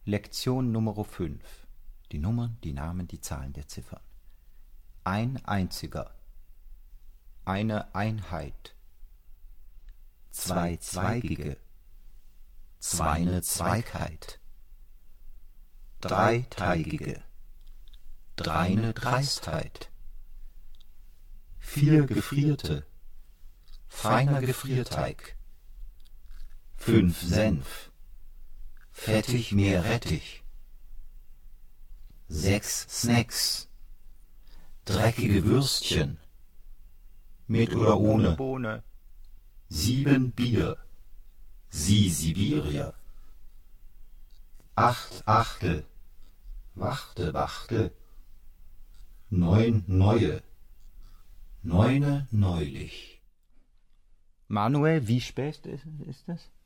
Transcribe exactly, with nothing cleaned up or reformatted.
Lektion Nummer fünf. Die Nummern, die Namen, die Zahlen der Ziffern. Ein einziger. Eine Einheit. Zwei Zweigige. Zweine Zweigheit. Dreiteigige. Dreine Dreistheit. Vier Gefrierte. Feiner Gefrierteig. Fünf Senf. Fettig mehr Rettich. Sechs Snacks. Dreckige Würstchen. Mit oder ohne Bohne. Sieben Bier. Sie Sibirier. Acht Achtel. Wachte Wachtel. Neun Neue. Neune neulich. Manuel, wie spät ist, ist es?